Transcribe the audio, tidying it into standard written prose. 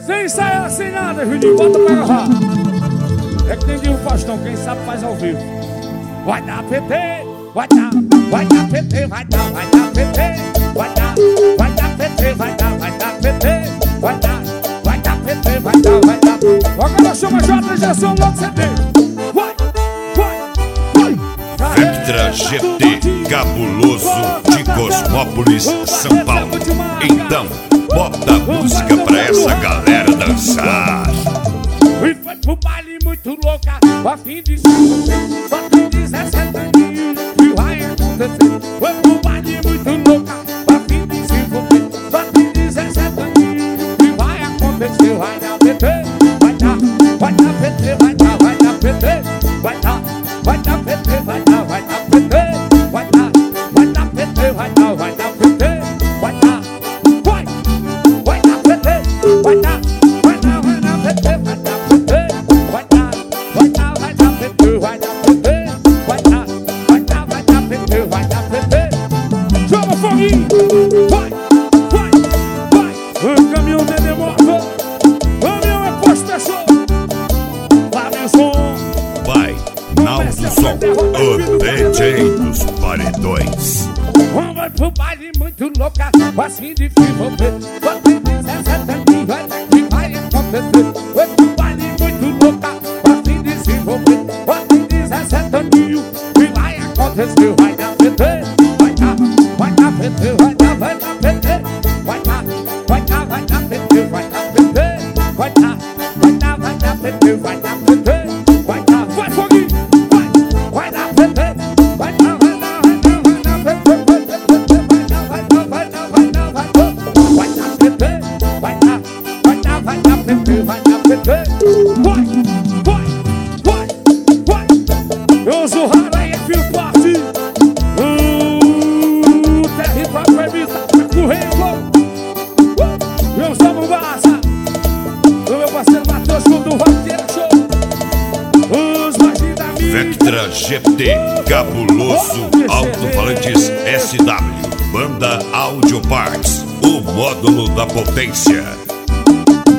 Sem ensaiar, sem nada, Juninho, bota pra agarrar. É que nem diz o Faustão, quem sabe faz ao vivo. Vai dar PT, vai dar PT, vai dar PT, vai dar PT, vai dar PT, vai dar PT, vai dar. Agora chama JG, som logo CD. Vai. Vectra GT Cabuloso de Cosmópolis, São Paulo. Então, bota a música pra essa galera dançar. E foi pro baile muito louca, a fim de ser só tem 17 aninhos, que vai acontecer. Foi pro baile muito louca, a fim de se envolver. Só tem 17 aninhos, que vai acontecer. Vai dar PT, vai dar PT, vai dar PT, vai dar PT, vai dar PT, vai dar PT, vai dar PT, vai dar PT, vai dar PT, vai dar. Joga foguinho, vai. O caminhão de demora, o caminhão é posto pessoa. Vai o som. Vai, Naldo Som, o DJ dos paredões. Vai pro baile muito louca, assim de se envolver. Só tem 17 aninhos, que vai acontecer. Vai pro baile muito louca, assim de se envolver. Só tem 17 aninhos, que vai acontecer. Vai dar PT, vai dar PT, vai dar PT, vai dar PT, vai dar PT, vai dar PT, vai dar PT, vai dar, vai foguinho, vai dar PT, vai dar PT, eu sou rara e fio forte. Território permita, correndo. Eu sou Mombasa. O meu parceiro Matheus com do Roteiro Show. Os mais da mídia. Vectra GT Cabuloso Alto-Falantes SW Banda Audio Parts, o módulo da potência.